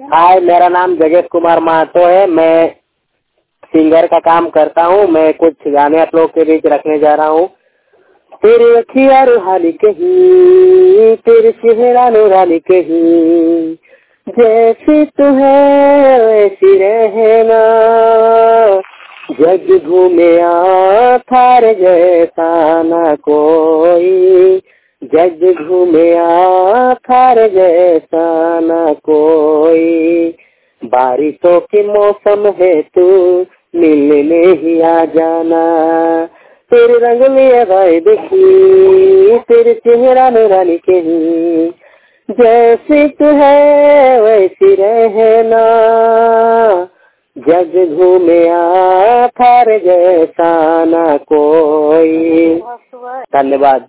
हाय, मेरा नाम जगेश कुमार महतो है। मैं सिंगर का काम करता हूँ। मैं कुछ गाने आप लोगों के बीच रखने जा रहा हूँ। तेरे अखियाँ रूहानी कहीं, तेरे चेहरा नूरानी कहीं, जैसी तू है वैसी रहना, जग घूमे थार जैसा न कोई, जग घूमे थार जैसा न कोई, बारिशों के मौसम है तू मिलने ही आ जाना, तेरे रंग में भाई देखी, तेरे चेहरा नूरानी कहीं, जैसी तू है वैसी रहना, जग घूमे थार जैसा न कोई। धन्यवाद।